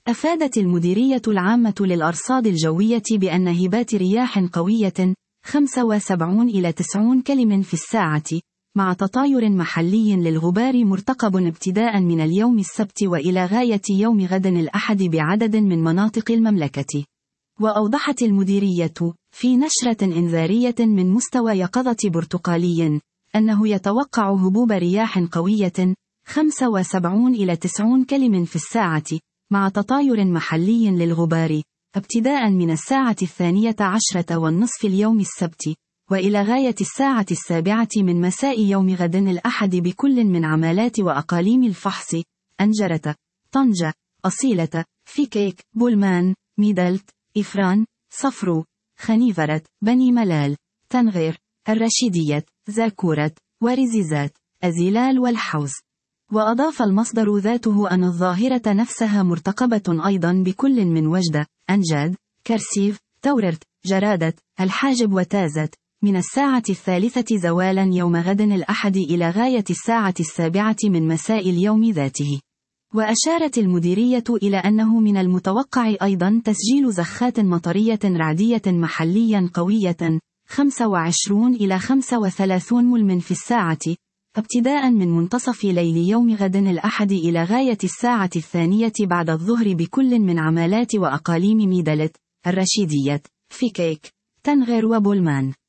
أفادت المديرية العامة للأرصاد الجوية بأن هبات رياح قوية 75 إلى 90 كم في الساعة مع تطاير محلي للغبار مرتقب ابتداء من اليوم السبت وإلى غاية يوم غد الأحد بعدد من مناطق المملكة. وأوضحت المديرية في نشرة إنذارية من مستوى يقظة برتقالي أنه يتوقع هبوب رياح قوية 75 إلى 90 كم في الساعة مع تطاير محلي للغبار ابتداء من الساعة 12:30 اليوم السبت وإلى غاية الساعة 7 من مساء يوم غد الأحد بكل من عمالات وأقاليم الفحص أنجرة، طنجة، أصيلة، فيكيك، بولمان، ميدلت، إفران، صفرو، خنيفرة، بني ملال، تنغير، الرشيدية، زاكورة، ورزيزات، أزيلال والحوز. وأضاف المصدر ذاته أن الظاهرة نفسها مرتقبة أيضا بكل من وجدة، أنجاد، كرسيف، توررت، جرادة، الحاجب وتازت من الساعة 3 زوالا يوم غد الأحد إلى غاية الساعة 7 من مساء اليوم ذاته. وأشارت المديرية إلى أنه من المتوقع أيضا تسجيل زخات مطرية رعدية محليا قوية 25 إلى 35 ملم في الساعة ابتداء من منتصف ليل يوم غد الأحد إلى غاية الساعة 2 بعد الظهر بكل من عمالات وأقاليم ميدلت، الرشيدية، فيكيك، تنغير وبولمان.